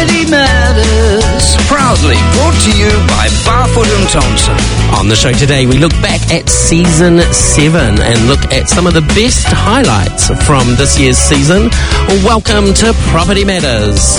Property Matters, proudly brought to you by Barfoot and Thompson. On the show today, we look back at Season 7 and look at some of the best highlights from this year's season. Welcome to Property Matters.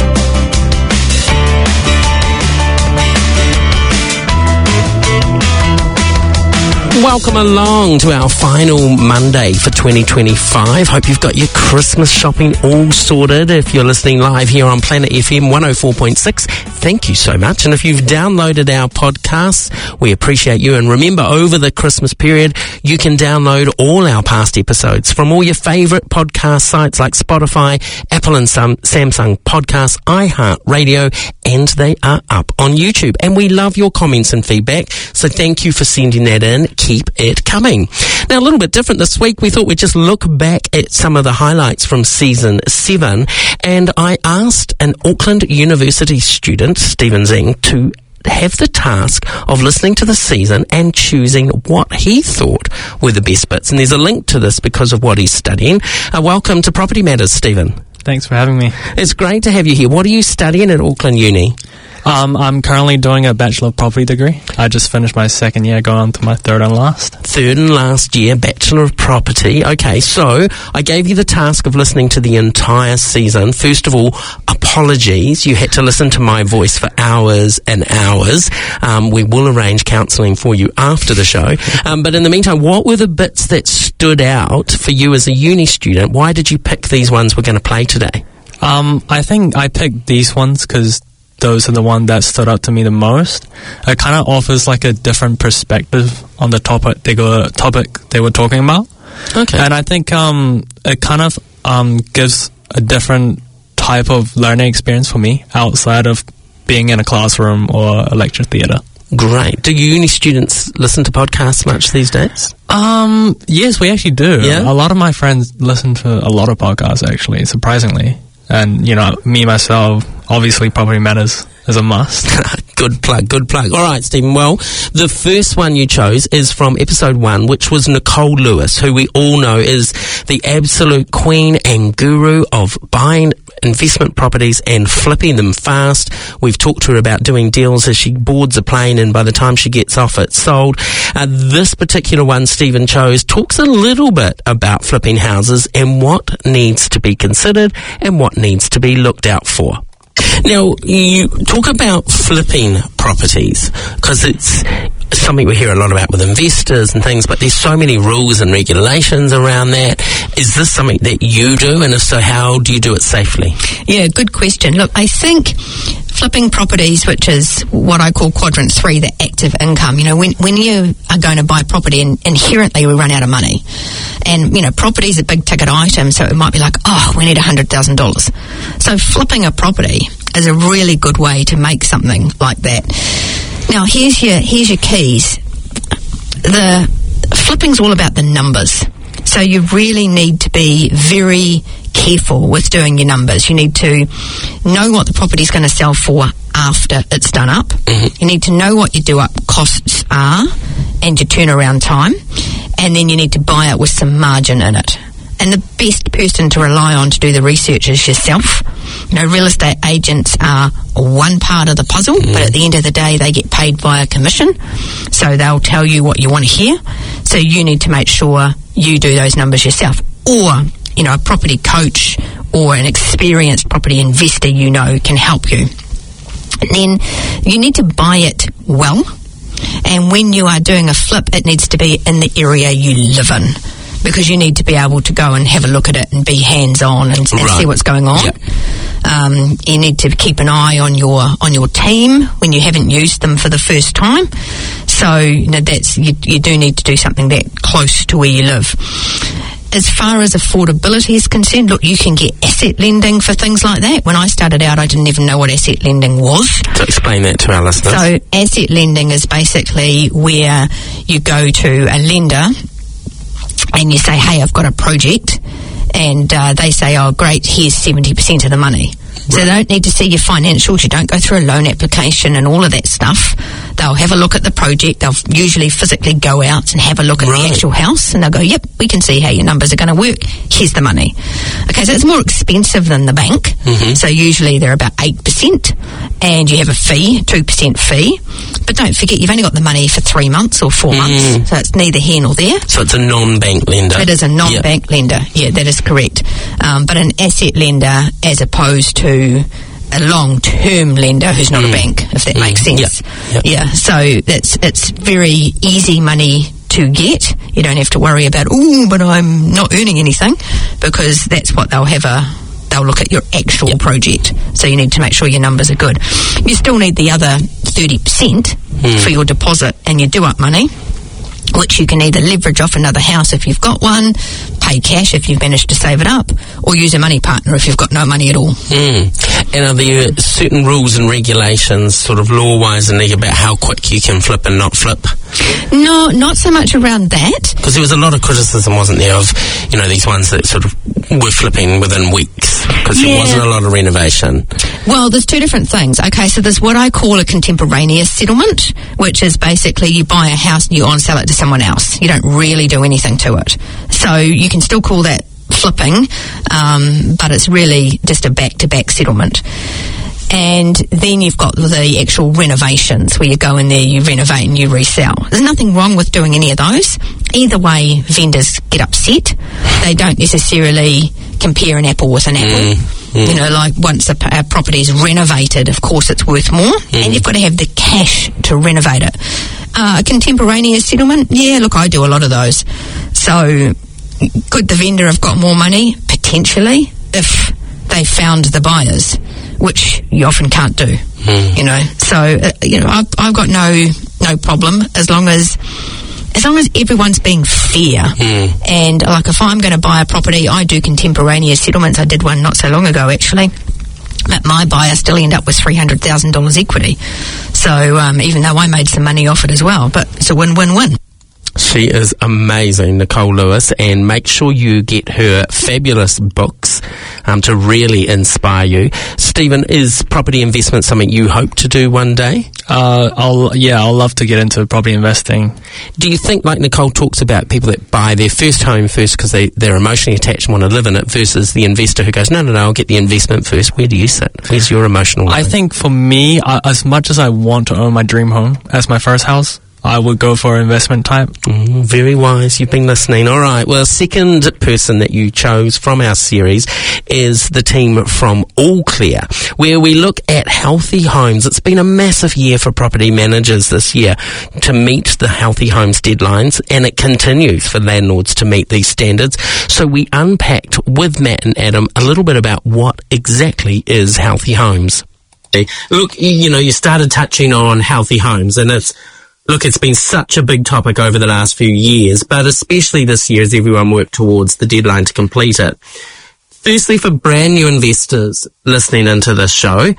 Welcome along to our final Monday for 2025. Hope you've got your Christmas shopping all sorted. If you're listening live here on Planet FM 104.6, thank you so much. And if you've downloaded our podcasts, we appreciate you. And remember, over the Christmas period, you can download all our past episodes from all your favourite podcast sites like Spotify, Apple and Samsung Podcasts, iHeartRadio, and they are up on YouTube. And we love your comments and feedback, so thank you for sending that in. Keep it coming. Now, a little bit different this week. We thought we'd just look back at some of the highlights from Season 7, and I asked an Auckland University student, Stephen Zeng, to have the task of listening to the season and choosing what he thought were the best bits. And there's a link to this because of what he's studying. Welcome to Property Matters, Stephen. Thanks for having me. It's great to have you here. What are you studying at Auckland Uni? I'm currently doing a Bachelor of Property degree. I just finished my second year, going on to my third and last. Third and last year, Bachelor of Property. Okay, so I gave you the task of listening to the entire season. First of all, apologies. You had to listen to my voice for hours and hours. We will arrange counselling for you after the show. But in the meantime, what were the bits that stood out for you as a uni student? Why did you pick these ones we're going to play today? I think I picked these ones because those are the ones that stood out to me the most. It kind of offers like a different perspective on the topic they were talking about. Okay. And I think it kind of gives a different type of learning experience for me outside of being in a classroom or a lecture theatre. Great. Do uni students listen to podcasts much these days? Yes, we actually do. Yeah? A lot of my friends listen to a lot of podcasts, actually, surprisingly. And, you know, me, myself, obviously Property Matters is a must. Good plug. All right, Stephen. Well, the first one you chose is from episode 1, which was Nicole Lewis, who we all know is the absolute queen and guru of buying investment properties and flipping them fast. We've talked to her about doing deals as she boards a plane, and by the time she gets off, it's sold. This particular one Stephen chose talks a little bit about flipping houses and what needs to be considered and what needs to be looked out for. Now, you talk about flipping properties because it's something we hear a lot about with investors and things, but there's so many rules and regulations around that. Is this something that you do, and if so, how do you do it safely? Yeah, good question. Look, I think flipping properties, which is what I call quadrant 3, the active income, you know, when you are going to buy property, inherently we run out of money. And, you know, property is a big ticket item, so it might be like, oh, we need $100,000. So flipping a property is a really good way to make something like that. Now, here's your keys. The flipping's all about the numbers. So you really need to be very careful with doing your numbers. You need to know what the property's going to sell for after it's done up. Mm-hmm. You need to know what your do-up costs are and your turnaround time. And then you need to buy it with some margin in it. And the best person to rely on to do the research is yourself. You know, real estate agents are one part of the puzzle, but at the end of the day, they get paid via commission. So they'll tell you what you want to hear. So you need to make sure you do those numbers yourself. Or, you know, a property coach or an experienced property investor, you know, can help you. And then you need to buy it well. And when you are doing a flip, it needs to be in the area you live in, because you need to be able to go and have a look at it and be hands-on and see what's going on. Yep. You need to keep an eye on your team when you haven't used them for the first time. So, you know, you do need to do something that close to where you live. As far as affordability is concerned, look, you can get asset lending for things like that. When I started out, I didn't even know what asset lending was. So explain that to our listeners. So asset lending is basically where you go to a lender and you say, hey, I've got a project, and they say, oh, great, here's 70% of the money. So they don't need to see your financials. You don't go through a loan application and all of that stuff. They'll have a look at the project. They'll usually physically go out and have a look at the actual house, and they'll go, yep, we can see how your numbers are going to work. Here's the money. Okay, so it's more expensive than the bank. So usually they're about 8%, and you have a fee, 2% fee. But don't forget, you've only got the money for 3 months or 4 months, so it's neither here nor there. So it's a non-bank lender. It is a non-bank lender. Yeah, that is correct. But an asset lender as opposed to a long-term lender who's not a bank, if that makes sense. Yeah, so it's very easy money to get. You don't have to worry about, but I'm not earning anything, because that's what they'll look at your actual project. So you need to make sure your numbers are good. You still need the other 30% for your deposit and your do-up money, which you can either leverage off another house if you've got one, pay cash if you've managed to save it up, or use a money partner if you've got no money at all. And are there certain rules and regulations, sort of law-wise, and about how quick you can flip and not flip? No, not so much around that. Because there was a lot of criticism, wasn't there, of, these ones that sort of were flipping within weeks, because there wasn't a lot of renovation. Well, there's two different things. Okay, so there's what I call a contemporaneous settlement, which is basically you buy a house and you on-sell it to someone else. You don't really do anything to it. So you can still call that flipping, but it's really just a back-to-back settlement. And then you've got the actual renovations, where you go in there, you renovate and you resell. There's nothing wrong with doing any of those. Either way, vendors get upset. They don't necessarily compare an apple with an apple. Like once a property is renovated, of course it's worth more, and you've got to have the cash to renovate it. A contemporaneous settlement, I do a lot of those. So could the vendor have got more money? Potentially, if they found the buyers, which you often can't do. So I've got no problem as long as everyone's being fair. And like, if I'm going to buy a property, I do contemporaneous settlements. I did one not so long ago, actually. But my buyer still ended up with $300,000 equity. So even though I made some money off it as well, but it's a win-win-win. She is amazing, Nicole Lewis, and make sure you get her fabulous books to really inspire you. Stephen, is property investment something you hope to do one day? I'll love to get into property investing. Do you think, like Nicole talks about, people that buy their first home first because they're emotionally attached and want to live in it, versus the investor who goes, no, I'll get the investment first? Where do you sit? Where's your emotional line? I think for me, as much as I want to own my dream home as my first house, I would go for investment type. Very wise. You've been listening. All right. Well, second person that you chose from our series is the team from All Clear, where we look at healthy homes. It's been a massive year for property managers this year to meet the healthy homes deadlines, and it continues for landlords to meet these standards. So we unpacked with Matt and Adam a little bit about what exactly is healthy homes. Look, you started touching on healthy homes, and it's been such a big topic over the last few years, but especially this year as everyone worked towards the deadline to complete it. Firstly, for brand new investors listening into this show,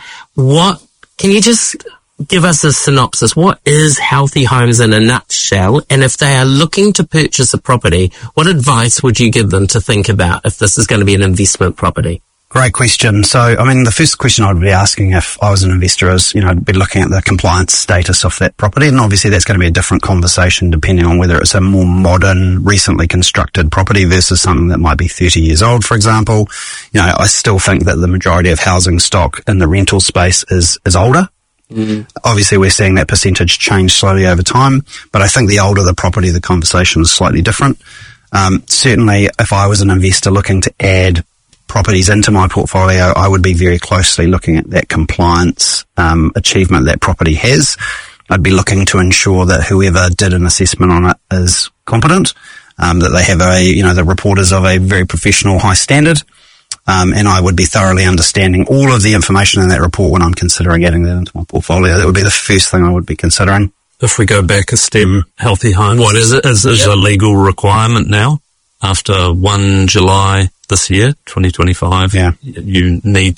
can you just give us a synopsis? What is healthy homes in a nutshell? And if they are looking to purchase a property, what advice would you give them to think about if this is going to be an investment property? Great question. So, the first question I'd be asking if I was an investor is, I'd be looking at the compliance status of that property. And obviously that's going to be a different conversation depending on whether it's a more modern, recently constructed property versus something that might be 30 years old, for example. I still think that the majority of housing stock in the rental space is older. Obviously we're seeing that percentage change slowly over time, but I think the older the property, the conversation is slightly different. Certainly if I was an investor looking to add properties into my portfolio, I would be very closely looking at that compliance achievement that property has. I'd be looking to ensure that whoever did an assessment on it is competent, that they have the report is of a very professional, high standard, and I would be thoroughly understanding all of the information in that report when I'm considering adding that into my portfolio. That would be the first thing I would be considering. If we go back a step, healthy home, what is it? Is a legal requirement now after 1 July this year, 2025, you need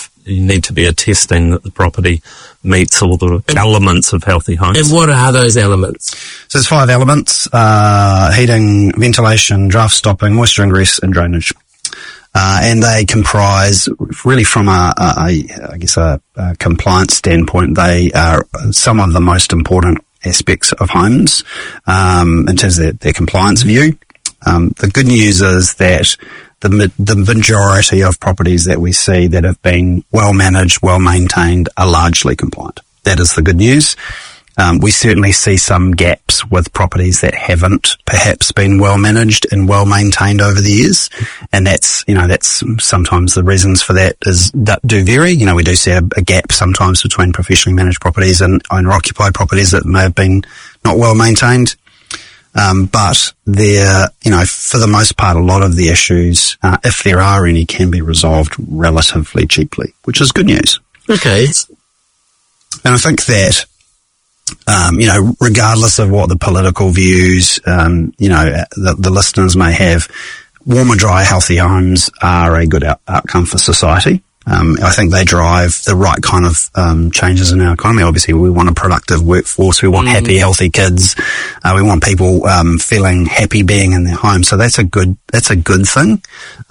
to be attesting that the property meets all the elements of healthy homes. And what are those elements? So there's 5 elements: heating, ventilation, draft stopping, moisture ingress, and drainage. And they comprise, really from a compliance standpoint, they are some of the most important aspects of homes in terms of their compliance view. The good news is that the majority of properties that we see that have been well managed, well maintained, are largely compliant. That is the good news. We certainly see some gaps with properties that haven't perhaps been well managed and well maintained over the years. And that's sometimes the reasons for that do vary. We do see a gap sometimes between professionally managed properties and owner occupied properties that may have been not well maintained. But there, for the most part, a lot of the issues, if there are any, can be resolved relatively cheaply, which is good news. Okay. And I think that, regardless of what the political views, the listeners may have, warmer, dry, healthy homes are a good outcome for society. I think they drive the right kind of changes in our economy. Obviously, we want a productive workforce. We want happy, healthy kids. We want people feeling happy being in their home. So that's a good thing.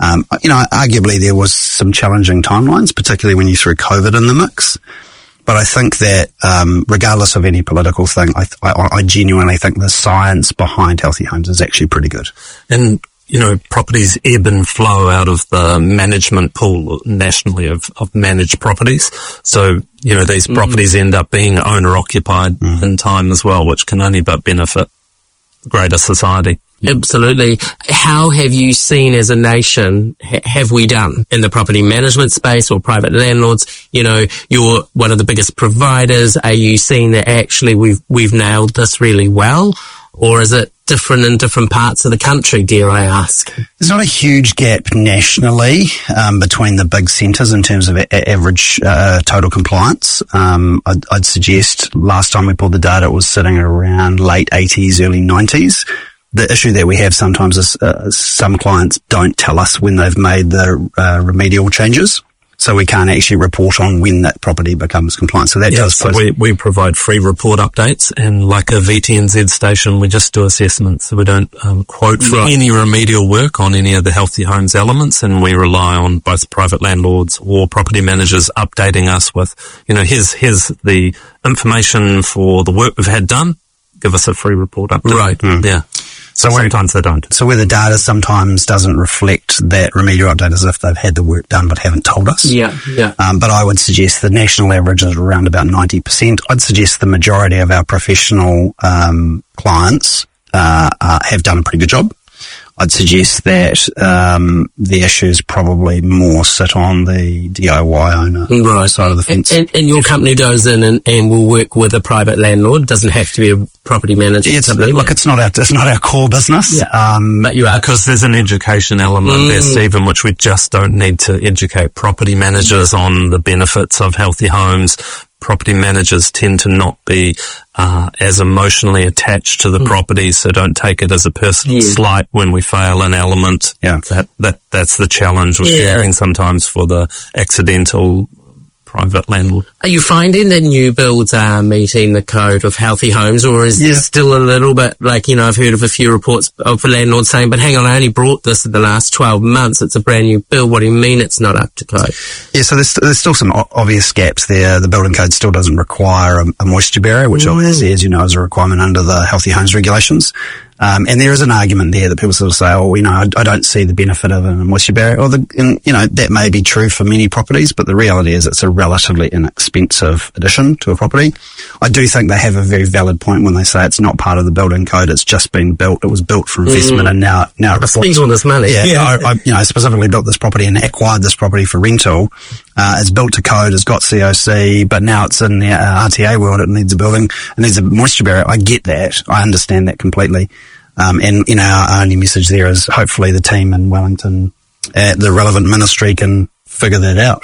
Arguably there was some challenging timelines, particularly when you threw COVID in the mix. But I think that regardless of any political thing, I genuinely think the science behind healthy homes is actually pretty good. And properties ebb and flow out of the management pool nationally of managed properties. So, these properties end up being owner occupied in time as well, which can only but benefit greater society. Absolutely. How have you seen as a nation, have we done in the property management space or private landlords? You're one of the biggest providers. Are you seeing that actually we've nailed this really well? Or is it different in different parts of the country, dare I ask? There's not a huge gap nationally between the big centres in terms of average total compliance. I'd suggest last time we pulled the data, it was sitting around late 80s, early 90s. The issue that we have sometimes is some clients don't tell us when they've made the remedial changes. So we can't actually report on when that property becomes compliant. So that does so we provide free report updates, and like a VTNZ station, we just do assessments. So we don't quote for any remedial work on any of the healthy homes elements, and we rely on both private landlords or property managers updating us with, here's the information for the work we've had done. Give us a free report update. Right. Yeah. So sometimes they don't. So where the data sometimes doesn't reflect that remedial update as if they've had the work done but haven't told us. Yeah. But I would suggest the national average is around about 90%. I'd suggest the majority of our professional clients have done a pretty good job. I'd suggest that the issues probably more sit on the DIY owner side of the fence. And your company goes in and will work with a private landlord. Doesn't have to be a property manager. It's not our core business. Yeah. But you are. Because there's an education element there, Stephen, which we just don't need to educate property managers on the benefits of healthy homes. Property managers tend to not be as emotionally attached to the property, so don't take it as a personal slight when we fail an element. Yeah. That's the challenge we're sharing sometimes for the accidental private landlord. Are you finding that new builds are meeting the code of healthy homes, or is it still a little bit like, I've heard of a few reports of landlords saying, but hang on, I only brought this in the last 12 months. It's a brand new build. What do you mean it's not up to code? Yeah, so there's still some obvious gaps there. The building code still doesn't require a moisture barrier, which obviously, as you know, is a requirement under the healthy homes regulations. And there is an argument there that people sort of say, I don't see the benefit of a moisture barrier. That may be true for many properties, but the reality is it's a relatively inexpensive addition to a property. I do think they have a very valid point when they say it's not part of the building code. It's just been built. It was built for investment and now it spends all this money. Yeah. I specifically built this property and acquired this property for rental. It's built to code. It's got COC, but now it's in the RTA world. It needs it needs a moisture barrier. I get that. I understand that completely. And our only message there is hopefully the team in Wellington at the relevant ministry can figure that out.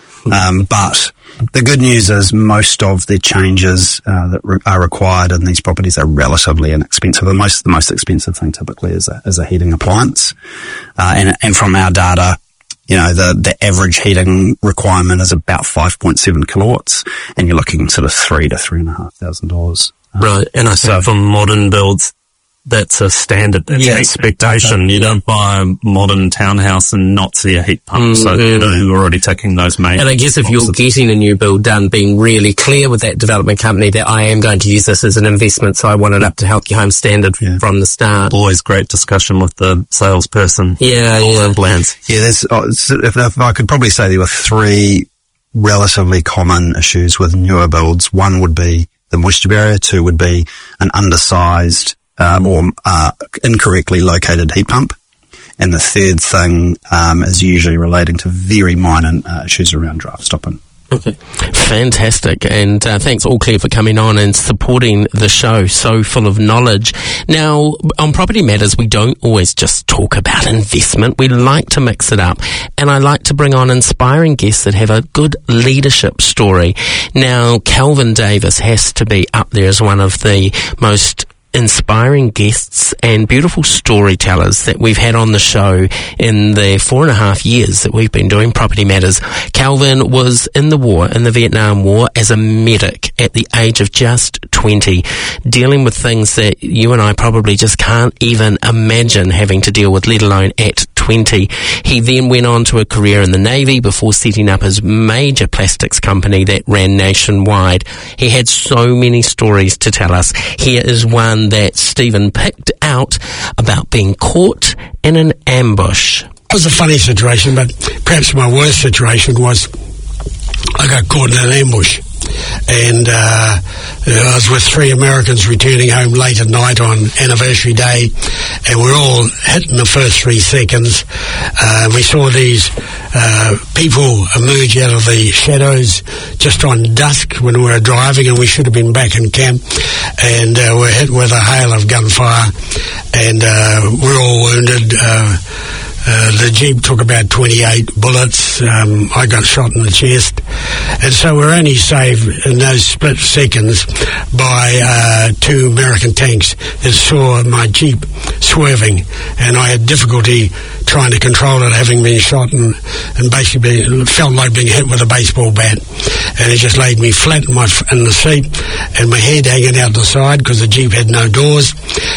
But the good news is most of the changes that are required in these properties are relatively inexpensive. The most expensive thing typically is a heating appliance. And from our data, the average heating requirement is about 5.7 kilowatts, and you're looking sort of $3,000 to $3,500. Right. And I say for modern builds, that's a standard, that's an expectation. You don't buy a modern townhouse and not see a heat pump, so you're already taking those main. And I guess if you're getting a new build done, being really clear with that development company that I am going to use this as an investment, so I want it up to Healthy Home standard from the start. Always great discussion with the salesperson. All plans. Yeah, if I could probably say there were 3 relatively common issues with newer builds. 1 would be the moisture barrier, 2 would be an undersized or incorrectly located heat pump, and the 3rd thing is usually relating to very minor issues around draft stopping. Okay. Fantastic. And thanks, All Clear, for coming on and supporting the show. So full of knowledge. Now, on Property Matters, we don't always just talk about investment. We like to mix it up. And I like to bring on inspiring guests that have a good leadership story. Now, Kelvin Davis has to be up there as one of the most inspiring guests and beautiful storytellers that we've had on the show in the 4.5 years that we've been doing Property Matters. Kelvin was in the Vietnam War, as a medic at the age of just 20, dealing with things that you and I probably just can't even imagine having to deal with, let alone at 20. He then went on to a career in the Navy before setting up his major plastics company that ran nationwide. He had so many stories to tell us. Here is one that Stephen picked out about being caught in an ambush. It was a funny situation, but perhaps my worst situation was I got caught in an ambush. And I was with 3 Americans returning home late at night on anniversary day, and we're all hit in the first 3 seconds. We saw these people emerge out of the shadows just on dusk when we were driving, and we should have been back in camp, and we're hit with a hail of gunfire, and we're all wounded. The Jeep took about 28 bullets. I got shot in the chest. And so we're only saved in those split seconds by 2 American tanks that saw my Jeep swerving. And I had difficulty trying to control it, having been shot, and basically felt like being hit with a baseball bat. And it just laid me flat in the seat, and my head hanging out the side because the Jeep had no doors.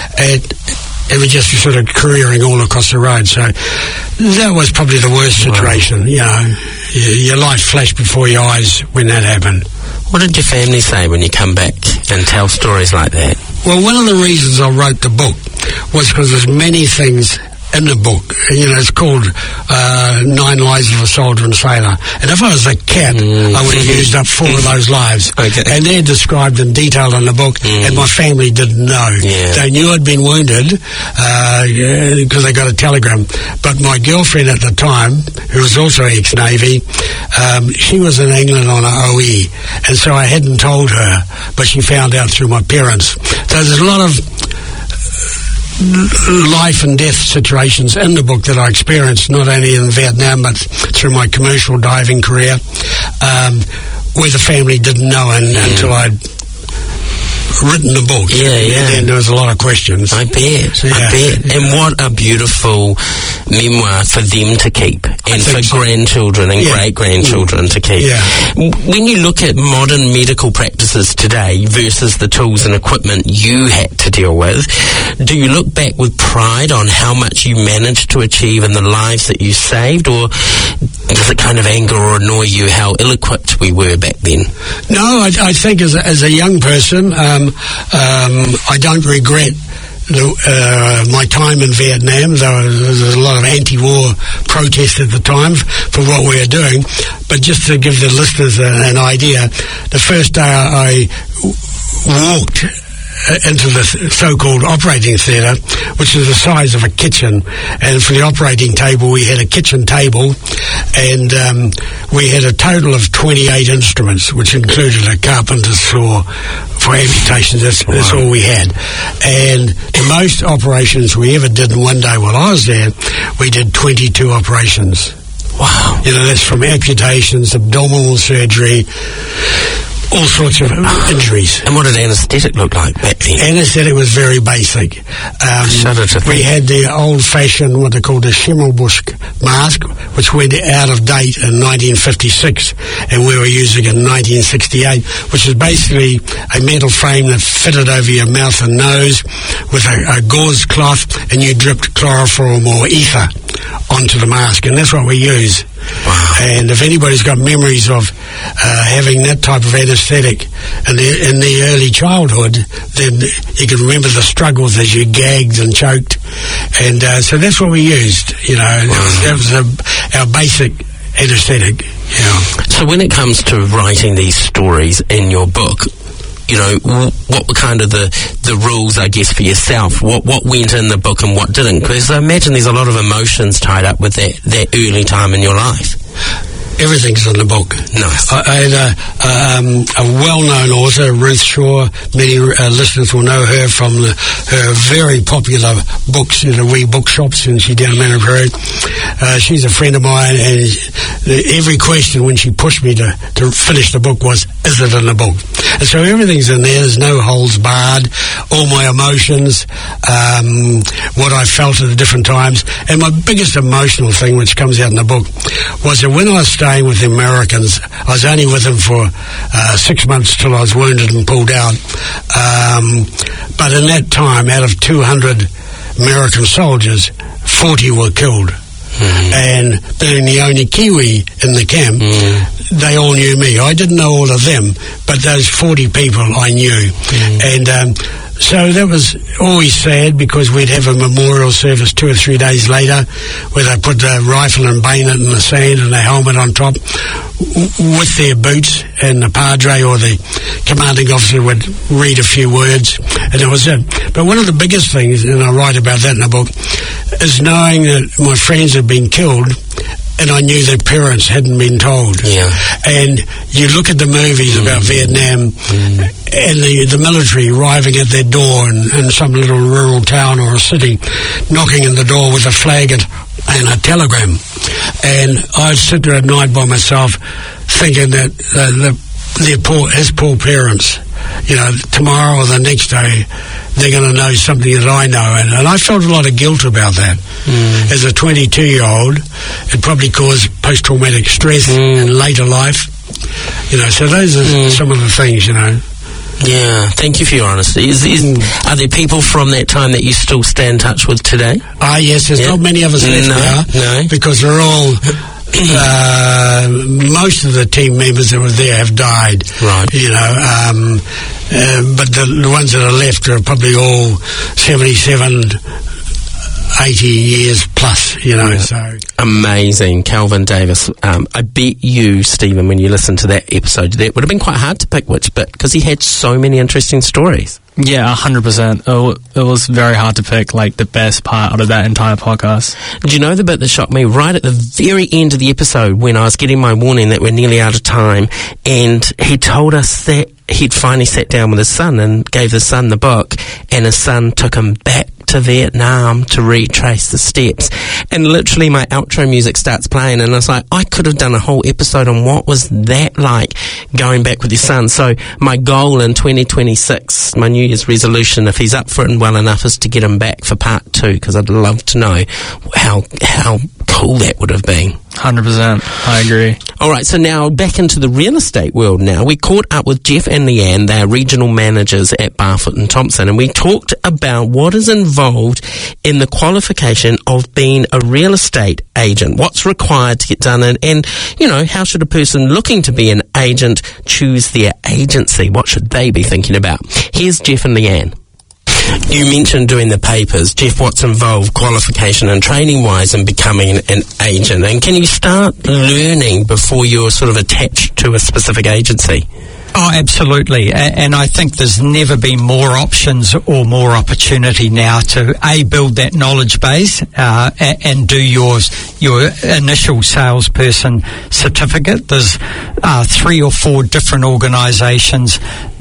It was just sort of careering all across the road. So that was probably the worst situation. You know, your life flashed before your eyes when that happened. What did your family say when you come back and tell stories like that? Well, one of the reasons I wrote the book was because there's many things in the book. You know, it's called 9 Lives of a Soldier and Sailor. And if I was a cat, I would have used up 4 of those lives. Okay. And they're described in detail in the book, and my family didn't know. Yeah. They knew I'd been wounded because they got a telegram. But my girlfriend at the time, who was also ex-Navy, she was in England on an OE. And so I hadn't told her, but she found out through my parents. So there's a lot of life and death situations in the book that I experienced, not only in Vietnam but through my commercial diving career, where the family didn't know until I'd written the book. And there was a lot of questions. I bet. And what a beautiful memoir for them to keep, and for grandchildren and great-grandchildren to keep. When you look at modern medical practices today versus the tools and equipment you had to deal with, do you look back with pride on how much you managed to achieve and the lives that you saved, or does it kind of anger or annoy you how ill-equipped we were back then? No, I think as a young person, I don't regret my time in Vietnam, though there was a lot of anti-war protest at the time for what we were doing. But just to give the listeners an idea, the first day I walked into the so-called operating theatre, which is the size of a kitchen, and for the operating table we had a kitchen table, and we had a total of 28 instruments, which included a carpenter's saw for amputations. That's all we had. And the most operations we ever did in one day while I was there, we did 22 operations. Wow. You know, that's from amputations, abdominal surgery, all sorts of injuries. And what did anaesthetic look like back then? Anaesthetic was very basic. We had the old-fashioned, what they called the Schimmelbusch mask, which went out of date in 1956, and we were using it in 1968, which is basically a metal frame that fitted over your mouth and nose with a gauze cloth, and you dripped chloroform or ether onto the mask, and that's what we use. Wow. And if anybody's got memories of having that type of anaesthetic in the early childhood, then you can remember the struggles as you gagged and choked. And so that's what we used, you know. Wow. That was our basic anaesthetic. Yeah. So when it comes to writing these stories in your book, you know, what were kind of the rules, I guess, for yourself? What went in the book and what didn't? Because I imagine there's a lot of emotions tied up with that early time in your life. Everything's in the book. Nice. I had a well-known author, Ruth Shaw. Many listeners will know her from her very popular books in the wee bookshops, and she's down Manor Road. She's a friend of mine, and every question when she pushed me to finish the book was, is it in the book? And so everything's in there. There's no holds barred. All my emotions, what I felt at the different times. And my biggest emotional thing, which comes out in the book, was that when I was staying with the Americans, I was only with them for 6 months till I was wounded and pulled out. But in that time, out of 200 American soldiers, 40 were killed. And being the only Kiwi in the camp, they all knew me. I didn't know all of them, but those 40 people I knew. And so that was always sad, because we'd have a memorial service 2 or 3 days later where they put the rifle and bayonet in the sand and the helmet on top with their boots, and the padre or the commanding officer would read a few words, and that was it. But one of the biggest things, and I write about that in the book, is knowing that my friends had been killed, and I knew their parents hadn't been told. Yeah. And you look at the movies about Vietnam and the military arriving at their door in some little rural town or a city, knocking in the door with a flag and a telegram. And I'd sit there at night by myself thinking that his poor parents, you know, tomorrow or the next day, they're going to know something that I know. And I felt a lot of guilt about that. As a 22-year-old, it probably caused post-traumatic stress in later life. You know, so those are some of the things, you know. Yeah, thank you for your honesty. Are there people from that time that you still stay in touch with today? Yes, there's not many of us left now. No. Because they're all... most of the team members that were there have died. Right. You know, but the ones that are left are probably all 77, 80 years plus, you know. So amazing. Kelvin Davis. I bet you, Stephen, when you listened to that episode, that would have been quite hard to pick which bit, because he had so many interesting stories. Yeah, 100%. It was very hard to pick, like, the best part out of that entire podcast. Do you know the bit that shocked me? Right at the very end of the episode, when I was getting my warning that we're nearly out of time, and he told us that he'd finally sat down with his son and gave his son the book, and his son took him back to Vietnam to retrace the steps. And literally my outro music starts playing, and I was like, I could have done a whole episode on what was that like, going back with your son. So my goal in 2026, my New Year's resolution, if he's up for it and well enough, is to get him back for part 2, because I'd love to know how cool that would have been. 100%. I agree. All right, so now back into the real estate world now. We caught up with Jeff and Leanne, they're regional managers at Barfoot and Thompson, and we talked about what is involved in the qualification of being a real estate agent, what's required to get done, and you know, how should a person looking to be an agent choose their agency? What should they be thinking about? Here's Jeff and Leanne. You mentioned doing the papers. Jeff, what's involved qualification and training-wise in becoming an agent? And can you start learning before you're sort of attached to a specific agency? Oh, absolutely. And I think there's never been more options or more opportunity now to, build that knowledge base and do your initial salesperson certificate. There's 3 or 4 different organisations that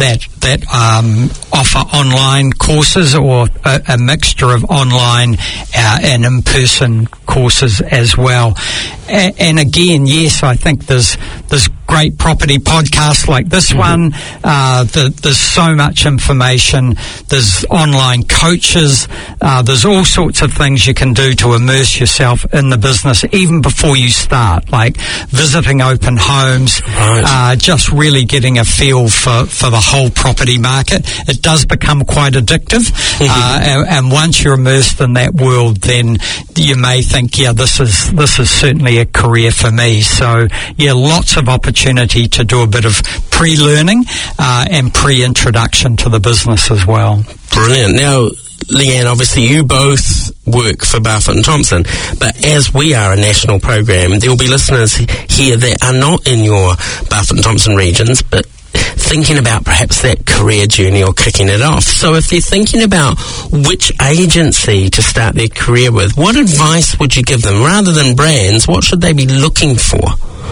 that offer online courses or a mixture of online and in-person courses as well. And again, yes, I think there's great property podcasts like this one. There's so much information. There's online coaches. There's all sorts of things you can do to immerse yourself in the business even before you start, like visiting open homes, just really getting a feel for the whole property market. It does become quite addictive. And once you're immersed in that world, then you may think, yeah, this is certainly a career for me. So, yeah, lots of opportunity to do a bit of pre-learning and pre-introduction to the business as well. Brilliant. Now, Leanne, obviously you both work for Barfoot & Thompson, but as we are a national program, there will be listeners here that are not in your Barfoot & Thompson regions, but thinking about perhaps that career journey or kicking it off. So if they're thinking about which agency to start their career with, what advice would you give them? Rather than brands, what should they be looking for?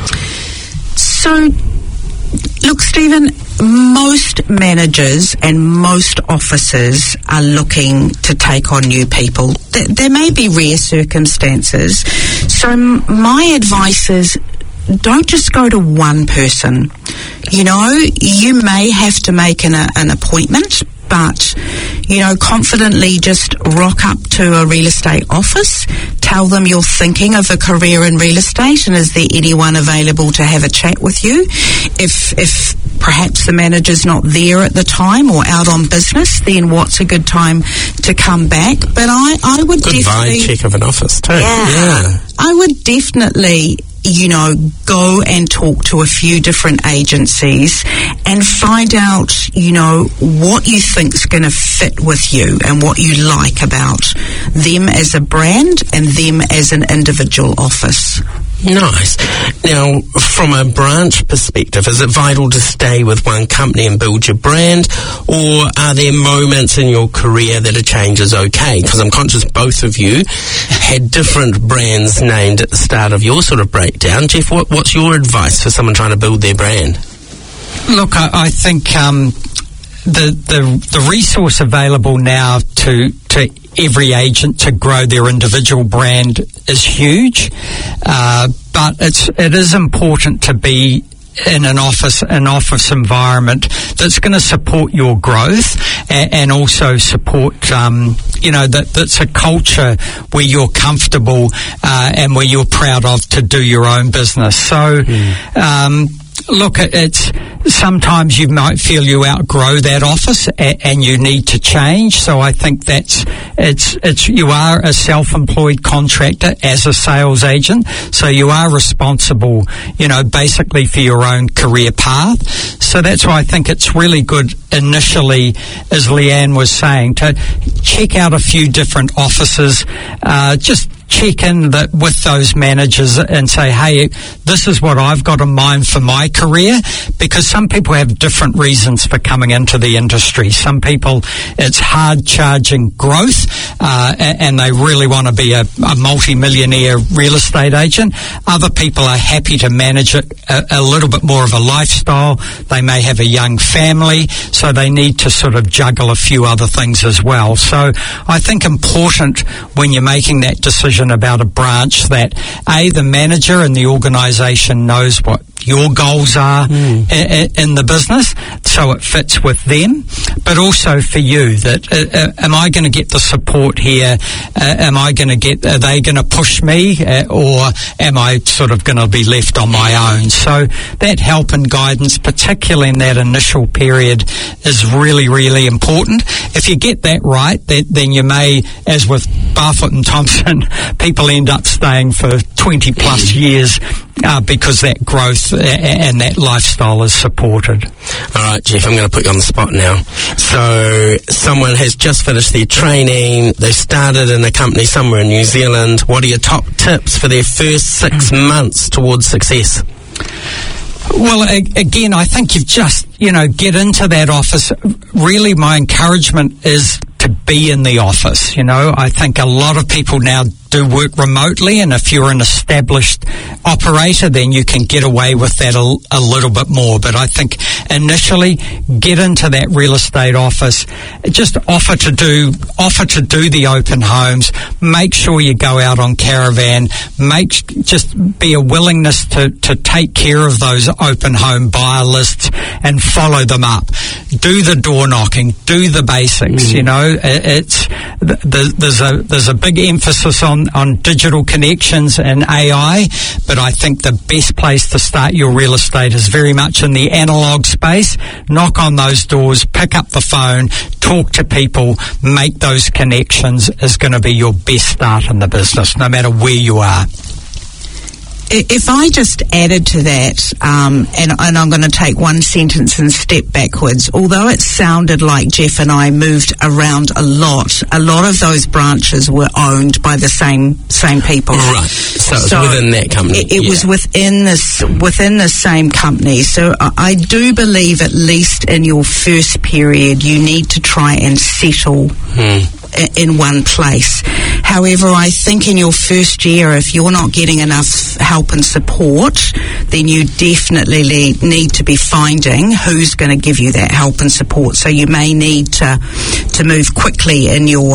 So, look, Stephen, most managers and most officers are looking to take on new people. There may be rare circumstances. So my advice is, don't just go to one person. You know, you may have to make an appointment, but, you know, confidently just rock up to a real estate office, tell them you're thinking of a career in real estate and is there anyone available to have a chat with you. If perhaps the manager's not there at the time or out on business, then what's a good time to come back? But I would good definitely... vibe check of an office too. Yeah. I would definitely, you know, go and talk to a few different agencies and find out, you know, what you think's going to fit with you and what you like about them as a brand and them as an individual office. Nice. Now, from a branch perspective, is it vital to stay with one company and build your brand, or are there moments in your career that a change is okay? Because I'm conscious both of you had different brands named at the start of your sort of breakdown. Jeff, what's your advice for someone trying to build their brand? Look, I think the resource available now to every agent to grow their individual brand is huge, but it is important to be in an office environment that's going to support your growth and also support, that's a culture where you're comfortable and where you're proud of to do your own business. So, look, it's sometimes you might feel you outgrow that office and you need to change. So I think you are a self-employed contractor as a sales agent. So you are responsible, basically for your own career path. So that's why I think it's really good initially, as Leanne was saying, to check out a few different offices, just check in with those managers and say, hey, this is what I've got in mind for my career, because some people have different reasons for coming into the industry. Some people, it's hard charging growth, and they really want to be a multi-millionaire real estate agent. Other people are happy to manage it a little bit more of a lifestyle. They may have a young family, so they need to sort of juggle a few other things as well. So I think important when you're making that decision about a branch that the manager and the organisation knows what your goals are in the business, so it fits with them, but also for you that am I going to get the support here? Are they going to push me, or am I sort of going to be left on my own? So that help and guidance, particularly in that initial period, is really, really important. If you get that right, then you may, as with Barfoot & Thompson, people end up staying for 20 plus years because that growth and that lifestyle is supported. All right, Jeff, I'm going to put you on the spot now. So someone has just finished their training. They started in a company somewhere in New Zealand. What are your top tips for their first 6 months towards success? Well, again, I think you've just get into that office. Really, my encouragement is to be in the office. I think a lot of people now do work remotely, and if you're an established operator, then you can get away with that a little bit more. But I think initially, get into that real estate office, just offer to do the open homes, make sure you go out on Caravan, just be a willingness to take care of those open home buyer lists and follow them up. Do the door knocking, do the basics, there's a big emphasis on digital connections and AI, but I think the best place to start your real estate is very much in the analog space. Knock on those doors, pick up the phone, talk to people, make those connections is going to be your best start in the business, no matter where you are. If I just added to that, and I'm going to take one sentence and step backwards, although it sounded like Jeff and I moved around a lot of those branches were owned by the same people. Right. So it was within that company. It was within the same company. So I do believe, at least in your first period, you need to try and settle in one place. However, I think in your first year, if you're not getting enough help and support, then you definitely need to be finding who's going to give you that help and support. So you may need to move quickly in your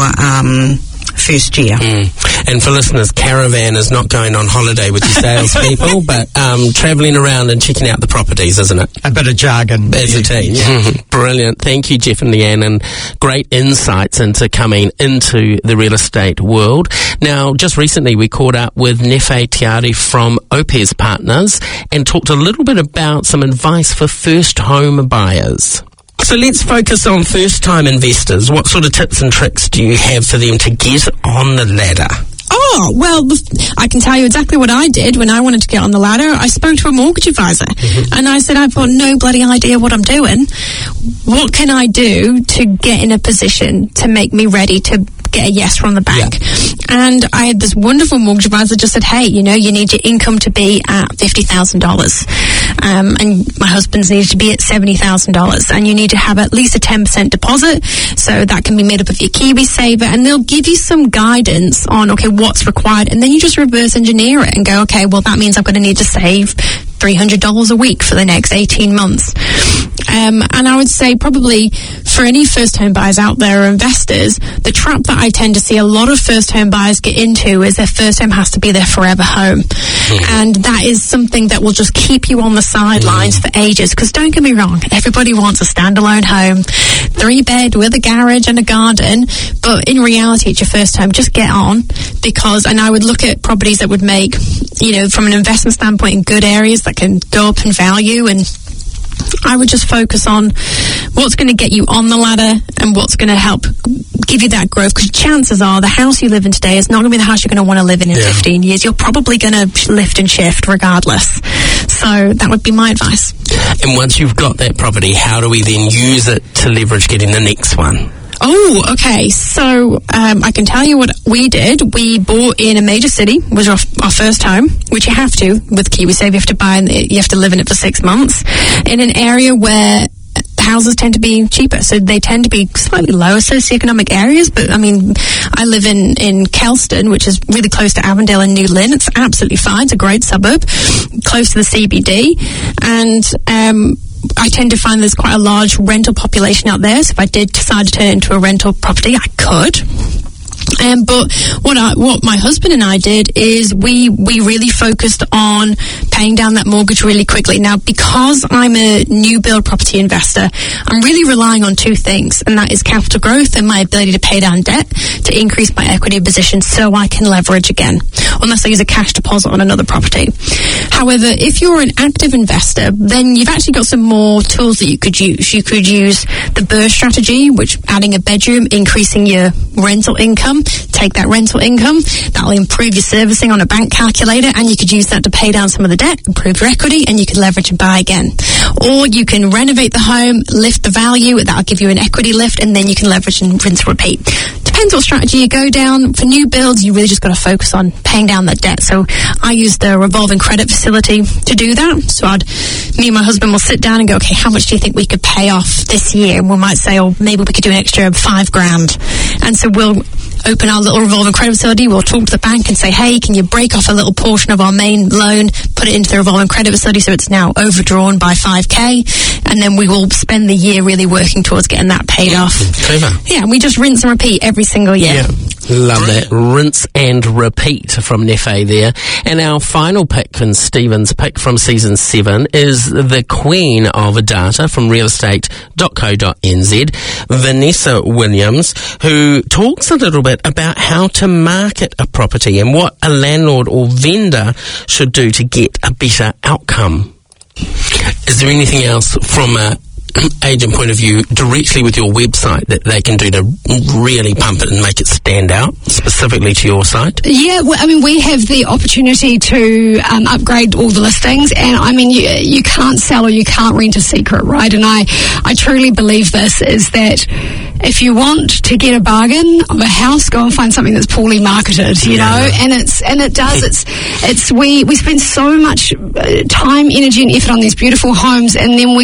first year. And for listeners, Caravan is not going on holiday with your salespeople, but travelling around and checking out the properties, isn't it? A bit of jargon. As a team. Brilliant. Thank you, Jeff and Leanne, and great insights into coming into the real estate world. Now, just recently we caught up with Nefe Tiari from Opes Partners and talked a little bit about some advice for first home buyers. So let's focus on first-time investors. What sort of tips and tricks do you have for them to get on the ladder? Oh, well, I can tell you exactly what I did when I wanted to get on the ladder. I spoke to a mortgage advisor and I said, I've got no bloody idea what I'm doing. What can I do to get in a position to make me ready to get a yes from the bank? Yeah. And I had this wonderful mortgage advisor just said, hey, you need your income to be at $50,000. And my husband's needed to be at $70,000. And you need to have at least a 10% deposit. So that can be made up of your KiwiSaver. And they'll give you some guidance on, okay, what's required. And then you just reverse engineer it and go, okay, well, that means I'm going to need to save $300 a week for the next 18 months. And I would say probably for any first home buyers out there or investors, the trap that I tend to see a lot of first home buyers get into is their first home has to be their forever home. And that is something that will just keep you on the sidelines for ages. Because don't get me wrong, everybody wants a standalone home, 3-bed with a garage and a garden. But in reality, it's your first home. Just get on, and I would look at properties that would make, from an investment standpoint, in good areas that can go up in value, and I would just focus on what's going to get you on the ladder and what's going to help give you that growth, because chances are the house you live in today is not going to be the house you're going to want to live in 15 years. You're probably going to lift and shift regardless. So that would be my advice. And once you've got that property, how do we then use it to leverage getting the next one? Oh, okay. So I can tell you what we did. We bought in a major city, was our first home, which you have to with KiwiSaver. You have to buy and you have to live in it for 6 months in an area where houses tend to be cheaper, so they tend to be slightly lower socioeconomic areas. But I mean, I live in Kelston, which is really close to Avondale and New Lynn. It's absolutely fine. It's a great suburb, close to the CBD, and I tend to find there's quite a large rental population out there. So if I did decide to turn it into a rental property, I could. But what my husband and I did is we really focused on paying down that mortgage really quickly. Now, because I'm a new build property investor, I'm really relying on two things, and that is capital growth and my ability to pay down debt to increase my equity position so I can leverage again, unless I use a cash deposit on another property. However, if you're an active investor, then you've actually got some more tools that you could use. You could use the BRRRR strategy, which adding a bedroom, increasing your rental income. income, take that rental income, that'll improve your servicing on a bank calculator, and you could use that to pay down some of the debt, improve your equity, and you could leverage and buy again. Or you can renovate the home, lift the value, that'll give you an equity lift, and then you can leverage and rinse and repeat. Depends what strategy you go down. For new builds, you really just got to focus on paying down that debt. So I use the revolving credit facility to do that. So me and my husband will sit down and go, okay, how much do you think we could pay off this year? And we might say, oh, maybe we could do an extra $5,000. And so we'll open our little revolving credit facility. We'll talk to the bank and say, hey, can you break off a little portion of our main loan, put it into the revolving credit facility so it's now overdrawn by $5,000, and then we will spend the year really working towards getting that paid off. Clever. Yeah, we just rinse and repeat every single year. Yeah. Love that. Rinse and repeat from Nefe there. And our final pick, and Stephen's pick from season 7, is the queen of data from realestate.co.nz, Vanessa Williams, who talks a little bit about how to market a property and what a landlord or vendor should do to get a better outcome. Is there anything else from a agent point of view directly with your website that they can do to really pump it and make it stand out specifically to your site? Yeah, well, I mean, we have the opportunity to upgrade all the listings, and I mean, you can't sell or you can't rent a secret, right? And I truly believe this is that if you want to get a bargain of a house, go and find something that's poorly marketed, you know, and we spend so much time, energy and effort on these beautiful homes, and then we're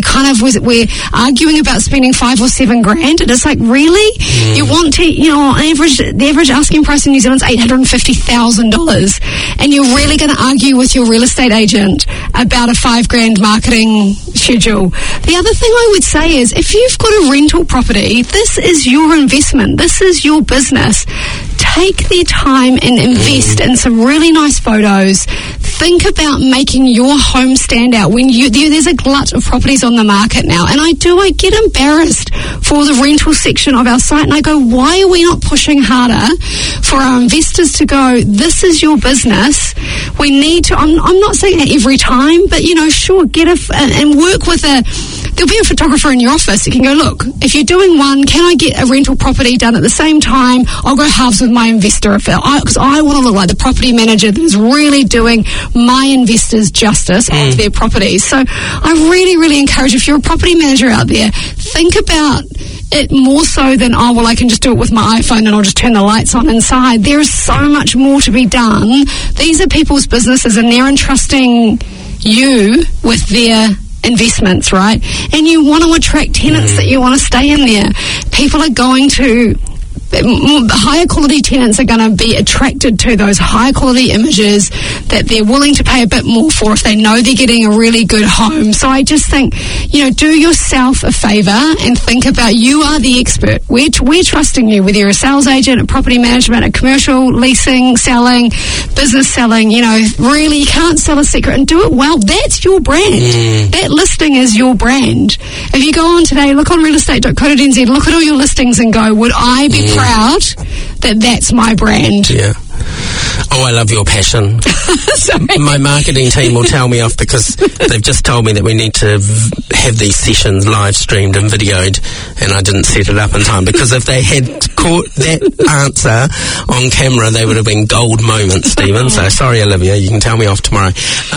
arguing about spending $5,000 or $7,000, and it's like, really? You want to, you know, the average asking price in New Zealand is $850,000, and you're really going to argue with your real estate agent about a $5,000 marketing schedule. The other thing I would say is, if you've got a rental property, this is your investment. This is your business. Take the time and invest in some really nice photos. Think about making your home stand out. When there's a glut of properties on the market now, and I get embarrassed for the rental section of our site, and I go, why are we not pushing harder for our investors to go, this is your business? We need to, I'm not saying that every time, but, you know, sure, and work with there'll be a photographer in your office that can go, look, if you're doing one, can I get a rental property done at the same time? I'll go halves with my investor because I want to look like the property manager that is really doing my investors justice of their properties. So I really, really encourage, if you're a property manager out there, think about it more so than, oh, well, I can just do it with my iPhone and I'll just turn the lights on inside. There is so much more to be done. These are people's businesses, and they're entrusting you with their investments, right? And you want to attract tenants that you want to stay in there. People are going to, higher quality tenants are going to be attracted to those high quality images that they're willing to pay a bit more for if they know they're getting a really good home. So I just think, you know, do yourself a favour and think about, you are the expert. We're trusting you, whether you're a sales agent, a property management, a commercial, leasing, selling, business selling. You know, really, you can't sell a secret and do it well. That's your brand. That listing is your brand. If you go on today, look on realestate.co.nz, look at all your listings and go, would I be proud that that's my brand? Yeah. Oh, I love your passion. My marketing team will tell me off because they've just told me that we need to have these sessions live streamed and videoed, and I didn't set it up in time, because if they had caught that answer on camera, they would have been gold moments, Stephen. So sorry, Olivia, you can tell me off tomorrow.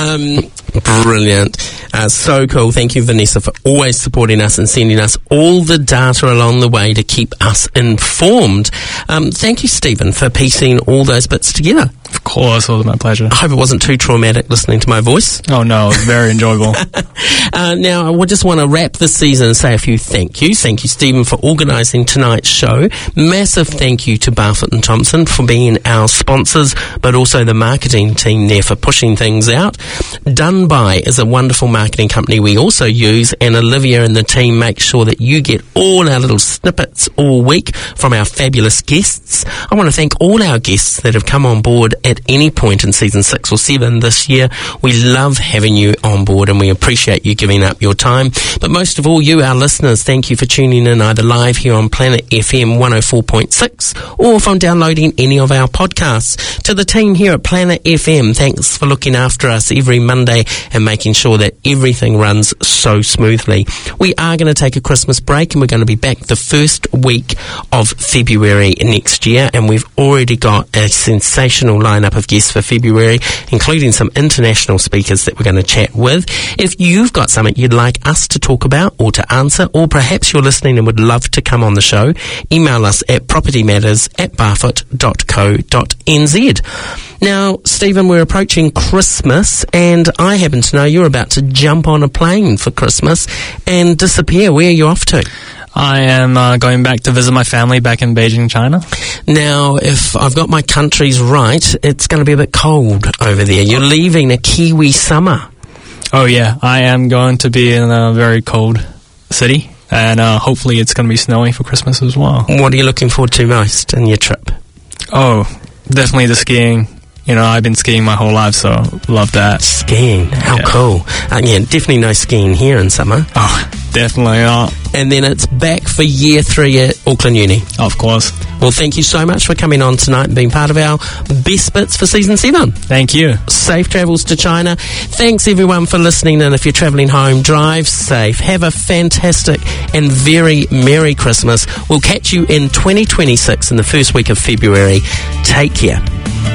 Brilliant. So cool. Thank you, Vanessa, for always supporting us and sending us all the data along the way to keep us informed. Thank you, Stephen, for piecing all those bits together. Of course, it was my pleasure. I hope it wasn't too traumatic listening to my voice. Oh no, it was very enjoyable. Now, I just want to wrap this season and say a few thank yous. Thank you, Stephen, for organising tonight's show. Massive thank you to Barfoot and Thompson for being our sponsors, but also the marketing team there for pushing things out. Done By is a wonderful marketing company we also use, and Olivia and the team make sure that you get all our little snippets all week from our fabulous guests. I want to thank all our guests that have come on board aboard at any point in season 6 or 7 this year. We love having you on board and we appreciate you giving up your time. But most of all, you, our listeners, thank you for tuning in either live here on Planet FM 104.6 or from downloading any of our podcasts. To the team here at Planet FM, thanks for looking after us every Monday and making sure that everything runs so smoothly. We are going to take a Christmas break and we're going to be back the first week of February next year, and we've already got a sensational lineup of guests for February, including some international speakers that we're going to chat with. If you've got something you'd like us to talk about or to answer, or perhaps you're listening and would love to come on the show, email us at propertymatters@barfoot.co.nz. Now, Stephen, we're approaching Christmas, and I happen to know you're about to jump on a plane for Christmas and disappear. Where are you off to? I am going back to visit my family back in Beijing, China. Now, if I've got my countries right, it's going to be a bit cold over there. You're leaving a Kiwi summer. Oh, yeah. I am going to be in a very cold city, and hopefully it's going to be snowy for Christmas as well. What are you looking forward to most in your trip? Oh, definitely the skiing. You know, I've been skiing my whole life, so love that. Skiing, how cool. Yeah, definitely no skiing here in summer. Oh, definitely not. And then it's back for year 3 at Auckland Uni. Of course. Well, thank you so much for coming on tonight and being part of our best bits for season 7. Thank you. Safe travels to China. Thanks everyone for listening, and if you're travelling home, drive safe. Have a fantastic and very Merry Christmas. We'll catch you in 2026 in the first week of February. Take care.